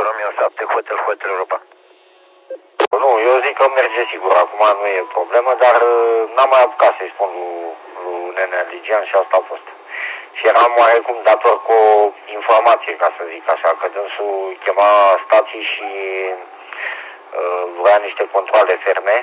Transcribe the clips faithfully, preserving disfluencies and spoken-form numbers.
Romeo șapte, Hotel, Hotel Europa. Nu, eu zic că merge sigur, acum nu e problemă, dar n-am mai apucat să-i spun lui, lui Nenea Ligian și asta a fost. Și eram oarecum dator cu o informație, ca să zic așa, că dânsul chema stații și uh, vrea niște controale ferme.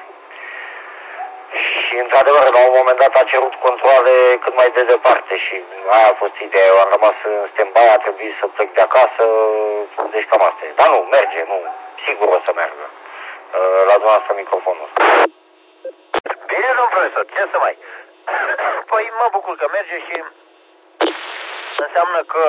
Și într-adevăr, la un moment dat a cerut controale cât mai de departe și aia a fost ideea. Eu am rămas în stand-by, a trebuit să plec de acasă, deci cam asta e. Dar nu, merge, nu, sigur o să meargă. La dumneavoastră microfonul ăsta. Bine, domn profesor, ce să mai... Păi mă bucur că merge și înseamnă că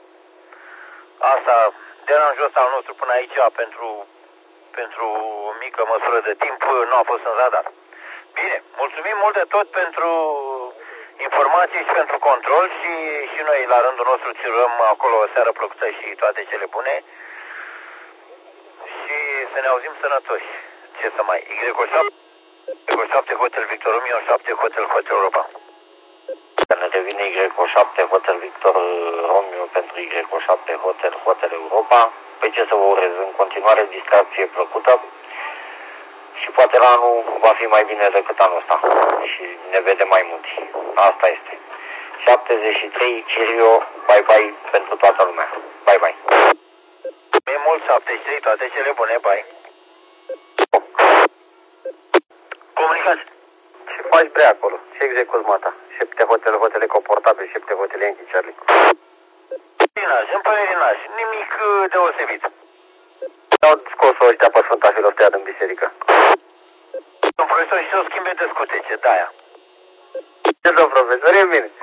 asta, deranjul ăsta al nostru până aici, pentru, pentru o mică măsură de timp, nu a fost în radar. Bine, mulțumim mult de tot pentru informații și pentru control și, și noi la rândul nostru ți urăm acolo o seară plăcută și toate cele bune și să ne auzim sănătoși. Ce să mai... Y șapte Hotel Victor Romeo șapte Hotel Hotel Europa. Ne devine Y șapte Hotel Victor Romeo pentru Y șapte Hotel Hotel Europa. Pe ce să vă urez în continuare distracție plăcută. Și poate la anul va fi mai bine decât anul ăsta. Și ne vedem mai mulți. Asta este. șaptezeci și trei Cirio, bye bye pentru toată lumea. Bye bye. E mult șaptezeci și trei, toate cele bune, bye. Comunicați. Ce faci bre acolo? Ce execuți mata? Șepte hotel, hotel ecoportabil, șepte hotel Yankee Charlie. Rinaj, îmi pare rinaj. Nimic deosebit. Au scos-o ăștia pe Sfânta Filostea din biserică. Domn profesor, și o schimbe de scutece, de-aia. Ce, domn profesor, e bine.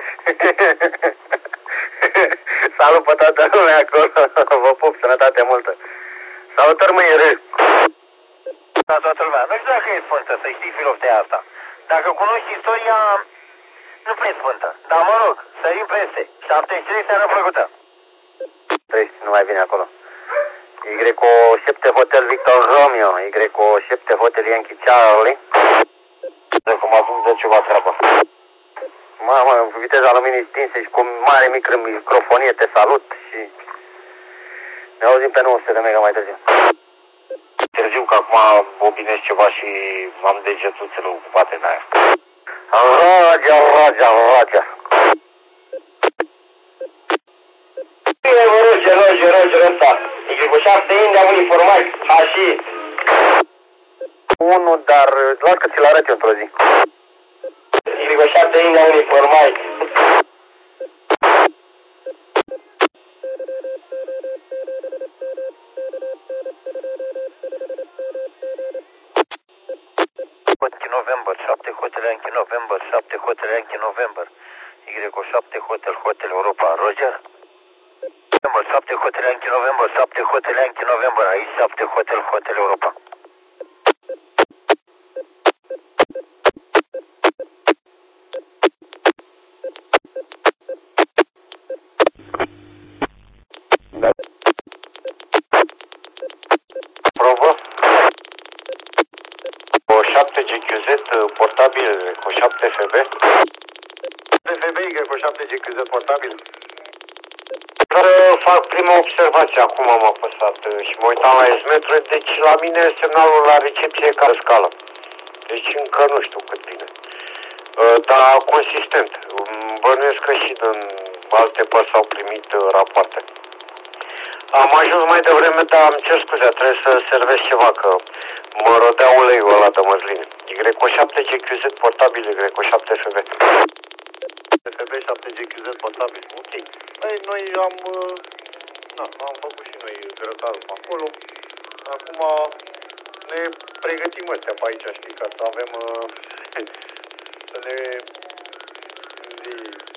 Salut pe toată lumea acolo. Vă pup, sănătate multă. Salutări, măi, râ. Da, toată lumea. Nu știu dacă e sfântă, să știi filoftea asta. Dacă cunoști istoria, nu prea e sfântă. Dar mă rog, sărim peste. șaptezeci și trei, seara plăcută. trei, nu mai vine acolo. Y șapte Hotel Victor Romeo, Y șapte Hotel Yankee Charlie. Că mă apuc de ceva treabă. Mamă, viteza luminii stinse și cu mare micro microfonie te salut și ne auzim pe nouă sute de mega mai târziu. Târziu că acum bobinez ceva și am degetuțele ocupate de aia. Rogea, rogea, rogea. Bine, vă roge, roge, roge ăsta. Y șapte India uniformat, așa. Unul, dar doar că ți-l arăt eu într-o zi. Y șapte India uniformat. November, șapte Hotel Yankee November, șapte Hotel Yankee November. Y șapte Hotel Hotel Europa, Roger. November, șapte Hotel Yankee November, șapte Hotel Yankee November, aici șapte Hotel Hotel Europa. Da. Probă. O șapte G Q Z portabil cu șapte F B. F B Y cu șapte G Q Z portabil. Să fac prima observație, acum am apăsat și mă uitam la S-metru, deci la mine semnalul la recepție e ca scală. Deci încă nu știu cât bine. Dar consistent. Bănuiesc că și din alte părți au primit rapoarte. Am ajuns mai devreme, dar îmi cer scuze, trebuie să servesc ceva, că mă rodea uleiul ăla de măsline. Y șapte G Q Z portabil, Y șapte F B. F B șapte G Q Z portabil, ok. Păi noi am, na, am făcut și noi grătarul pe acolo. Acum ne pregătim ăstea pe aici, știi, ca să avem, să ne, zi,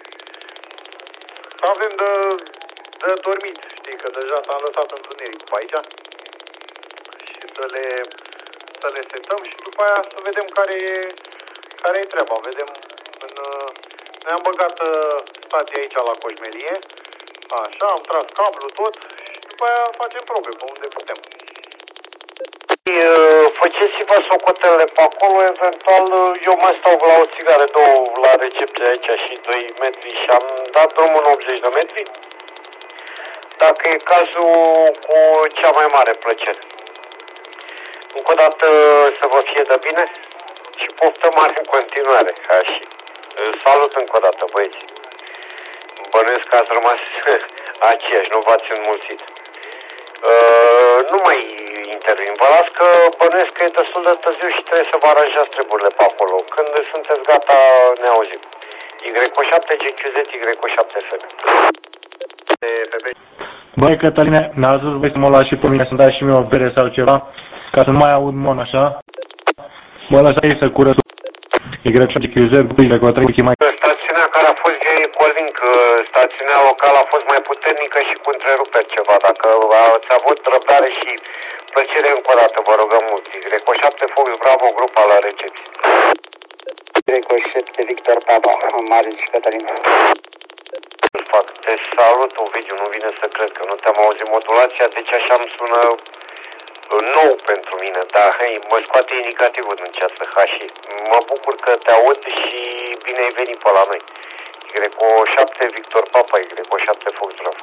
să avem de, de dormit, știi, că deja s-a lăsat întunericul pe aici. Și să le, să le setăm și după aia să vedem care e, care e treaba. Vedem în... Noi am băgat stația aici la Coșmelie. Așa, am tras cablu tot și după aia facem probe pe unde putem. Faceți-vă socotelele pe acolo, eventual eu mai stau la o țigară, două la recepție aici și doi metri și am dat drumul în optzeci de metri. dacă e cazul, cu cea mai mare plăcere. Încă o dată să vă fie de bine și poftă mare în continuare. Și salut încă o dată, băieți. Bănuiesc că ați rămas aceiași, nu v-ați înmulțit. Uh, nu mai intervin. Vă las că bănuiesc că e destul de târziu și trebuie să vă aranjați treburile pe acolo. Când sunteți gata, ne auzim. Y O șapte G Q Z, Y O șapte F B. Băi, Cătăline, mi-a zis voi să mă luați și pe mine să-mi dați și mie o bere sau ceva, ca să nu mai aud mon așa. Mă lăsai să curăț Y șapte Q Z, Y O trei mai... Stațiunea care a fost J-Calling, stațiunea locală a fost mai puternică și cu întreruperi ceva. Dacă ați avut răbdare și plăcere încă o dată, vă rugăm mult. Y O șapte Fox Bravo, grupa la recepție. Y O șapte Victor Papa, Marius și Cătălin. Fac, te salut, Ovidiu, nu vine să cred că nu te-am auzit modulația, deci așa îmi sună nou pentru mine, dar hei, mă scoate indicativul din ceață, ha, și mă bucur că te aud și bine ai venit pe la noi. Y O șapte Victor Papa, Y O șapte Fox Bravo.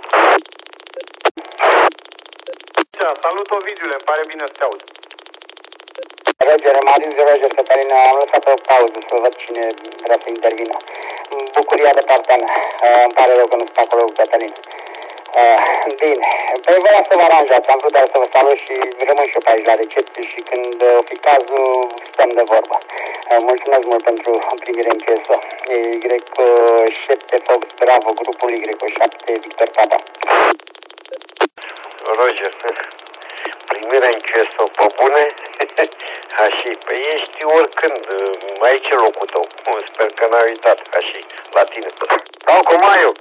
Salut, Ovidiu, îmi pare bine să te aud. Roger, Marius, Roger, Cătălin, am lăsat o pauză să văd cine vrea să intervină. Bucuria de partea mea. Îmi pare rău că nu sunt acolo cu Cătălin. Bine, păi vă las să vă aranjați, am vrut doar să vă salut și rămân și eu pe aici la recepție și când o fi cazul, stăm de vorbă. Mulțumesc mult pentru primire în Q S O. Y O șapte Fox Bravo, grupul Y O șapte Victor Papa. Roger, primirea în Q S O, pe bune? Așa, păi ești oricând, aici e locul tău. Sper că n-ai uitat, așa, la tine. Dau cu Maiu!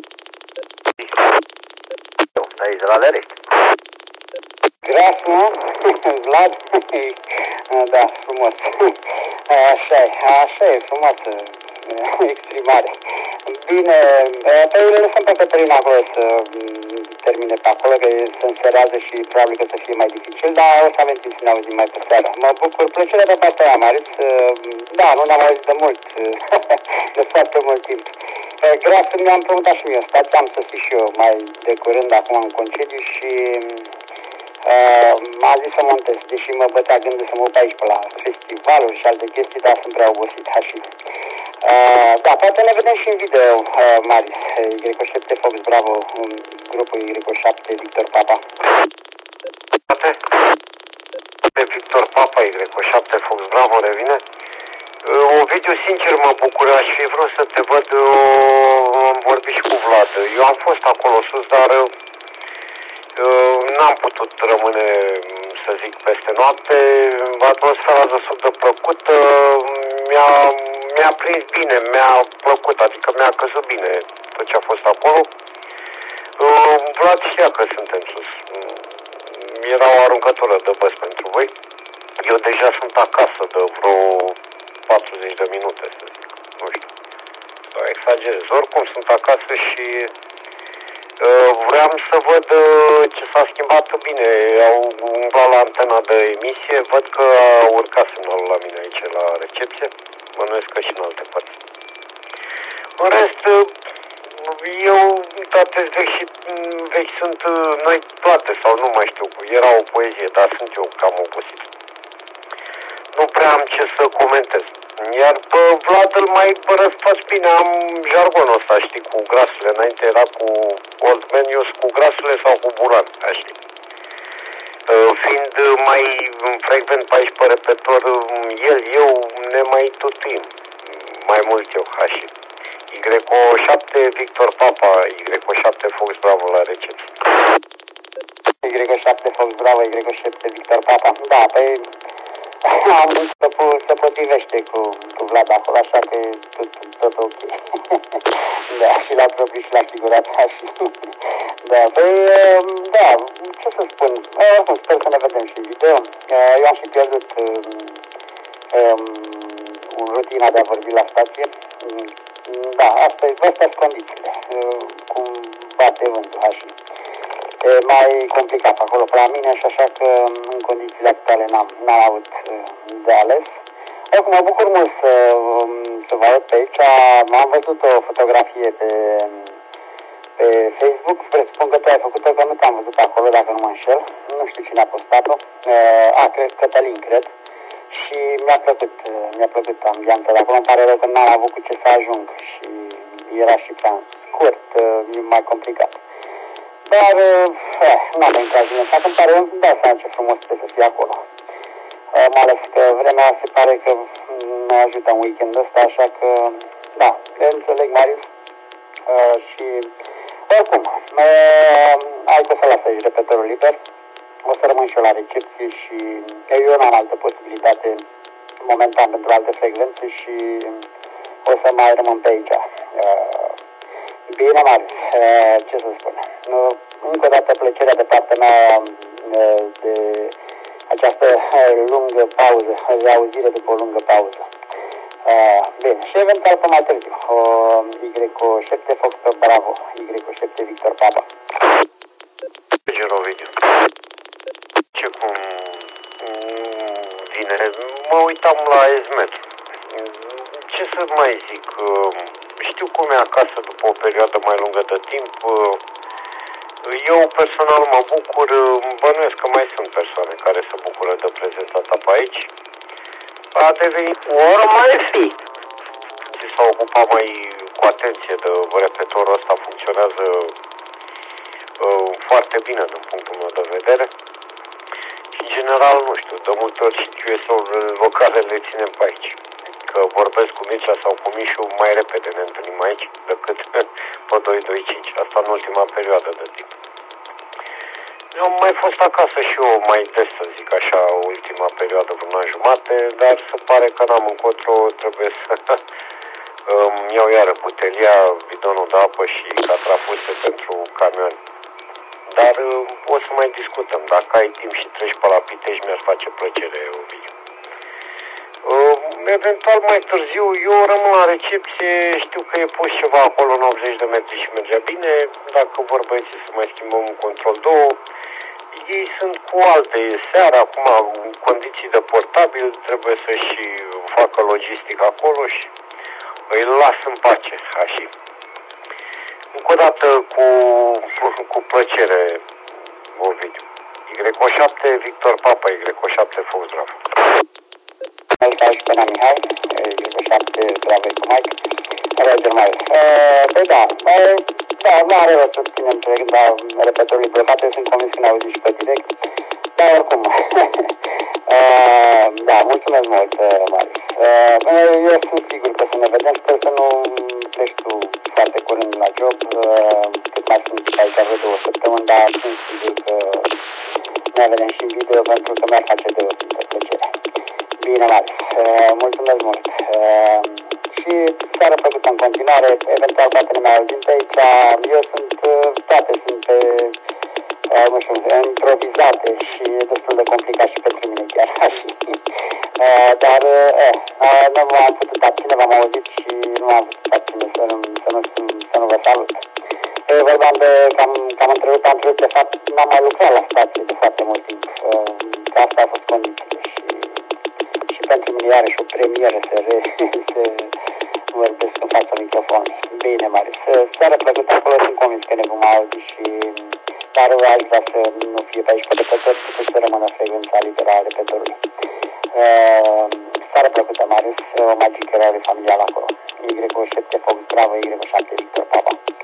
Aici de la Lerești. Gras, nu? Vlad? Da, frumos. Așa e, așa e, frumoasă exprimare. Bine, pe ele lăsăm pe Cătălina acolo să termine pe acolo, că se înserează și probabil că să fie mai dificil, dar o să avem timp să ne auzim mai pe seară. Mă bucur, plăcere de partea aia, Marius. Da, nu ne-am auzit de mult, de foarte mult timp. Grasul mi-am preguntat și mie, stați, am sosit și eu mai de curând, acum în concediu și uh, m-a zis să montez, deși mă bătea gândul să mă uit aici pe la festivaluri și alte chestii, dar sunt prea obosit, așa. Uh, da, poate ne vedem și în video, uh, Marius, Y O șapte Fox Bravo, grupul Y O șapte Victor Papa. Poate? Pe Victor Papa, Y O șapte Fox Bravo revine? Ovidiu, sincer mă bucur, aș fi vrut să te văd, am vorbit și cu Vlad. Eu am fost acolo sus, dar n-am putut rămâne, să zic, peste noapte. Atmosfera destul de plăcută, mi-a, mi-a prins bine, mi-a plăcut, adică mi-a căzut bine tot ce a fost acolo. Vlad știa că suntem sus. Era o aruncătură de băți pentru voi. Eu deja sunt acasă de vreo patruzeci de minute, să zic. Nu știu. Sau exagerez. Oricum sunt acasă și uh, vreau să văd uh, ce s-a schimbat bine. Au umblat la antena de emisie. Văd că a urcat semnalul la mine aici la recepție. Bănuiesc că și în alte părți. În rest, uh, eu, toate vechi și vechi sunt uh, noi toate, sau nu mai știu. Era o poezie, dar sunt eu cam obosit. Nu prea am ce să comentez. Iar pe Vlad îl mai răsfați bine, am jargonul ăsta, știi, cu grasurile. Înainte era cu Old Man, eu cu grasurile sau cu Buran, așa. Fiind mai frecvent pe aici pe repetor, el, eu, ne mai tutim. Mai mult eu, așa. Y O șapte Victor Papa, Y O șapte Fox Bravo la recepție. Y O șapte Fox Bravo, Y O șapte Victor Papa. Da, păi am văzut că se potrivește cu, cu Vlad acolo, așa că e tot, tot ok. Da, și la propriu și la figurat, și. Da, păi, da, ce să spun, oricum sper să ne vedem și în video. Eu am și pierdut um, rutina de a vorbi la stație. Da, astea sunt condițiile, cum bate vântul, așa. E mai complicat acolo pe la mine și așa că în condițiile actuale n-am, n-am avut de ales. Oricum mă bucur mult să, să vă arăt pe aici. Am văzut o fotografie pe, pe Facebook. Presupun că tu ai făcut-o, că nu te-am văzut acolo, dacă nu mă înșel. Nu știu cine a postat-o. Uh, a, cred, Cătălin, cred. Și mi-a plăcut, uh, mi-a plăcut ambianța de acolo. Îmi pare rău că n-am avut cu ce să ajung și era și prea scurt, uh, mai complicat. Dar, uh, nu am intrat din așa, îmi pare, îmi dau seama ce frumos trebuie să fie acolo. Uh, mai ales că vremea se pare că ne ajută în weekendul ăsta, așa că, da, le înțeleg, Marius. Uh, și, oricum, uh, hai că o să las aici repetorul liber. O să rămân și eu la recepție și eu n-am altă posibilitate momentan pentru alte frecvențe și o să mai rămân pe aici. Uh, bine, Marius, uh, ce să spun? Uh, încă o dată plăcerea de partea mea uh, de această uh, lungă pauză, de auzire după o lungă pauză. Uh, bine, și eventual pe mai târziu, uh, Y cu șapte Foxtrot Bravo, Y cu șapte Victor Papa. Gerovidiu. Ce cum vine? Mă uitam la Ezmetru. Ce să mai zic? Știu cum e acasă după o perioadă mai lungă de timp. Eu personal mă bucur, bănuiesc că mai sunt persoane care se bucură de prezența ta pe aici. A devenit, ori mai fi. Și s-a ocupat mai cu atenție de repetorul ăsta, funcționează uh, foarte bine din punctul meu de vedere. Și în general, nu știu, de multe ori și Q S O-urile locale le ținem pe aici. Că vorbesc cu Mircea sau cu Mișu, mai repede ne întâlnim aici decât pe doi doi cinci. Asta în ultima perioadă de timp. Eu am mai fost acasă și eu mai des, să zic așa, ultima perioadă, vreo an jumate, dar se pare că n-am încotro, trebuie să îmi iau iară butelia, bidonul de apă și catrafuse pentru camion. Dar o să mai discutăm. Dacă ai timp și treci pe la Pitești, mi-ar face plăcere, Ovidiu. Uh, eventual mai târziu, eu rămân la recepție, știu că e pus ceva acolo în optzeci de metri și mergea bine. Dacă vor băieții să mai schimbăm un control două, ei sunt cu alte seara, acum în condiții de portabil, trebuie să-și facă logistic acolo și îi las în pace, așa. Încă o dată cu, cu plăcere, Ovidiu. Y șapte Victor Papa, Y șapte Fox Bravo. Aici și pe Ana Mihai, Y șapte Bravo cu Mike. Roger Miles. Păi da, da, nu are rost să ținem la repetorului blocat, eu sunt convins că ne auzit și pe direct. Dar oricum, da, mulțumesc mult, Marius. Eu sunt sigur că să ne vedem, sper să nu pleci tu foarte curând la job, cât mai sunt aici vreo două săptămâni, dar sunt sigur că ne vedem și în video pentru că mi-ar face deosebită plăcere. Bine, Marius, mulțumesc mult. Și seara făcută în continuare, eventual poate ne mai auzim pe aici, eu sunt, toate sunt pe, nu știu, improvizate și e destul de complicat și pentru mine chiar așa. Dar, eh, nu v-am putut abține, v-am auzit și nu am putut abține să nu, să nu, să nu vă salut. Vorbeam de, cam, cam întrerupt, am întrerupt, de fapt, n-am mai lucrat la stație de foarte mult timp, că asta a fost condițiile și, și pentru mine iarăși o premieră să, re, să vorbesc în fața microfonului. Bine, Marius, seara plăcută acolo, sunt convins că ne vom auzi și, dar aș vrea să nu fie pe aici pe repetor, cât să rămână frecvența liberă a repetorului. Uh, seara plăcută, Marius, o magică eroare familială acolo. Y șapte Fox Bravo, Y șapte Victor Papa.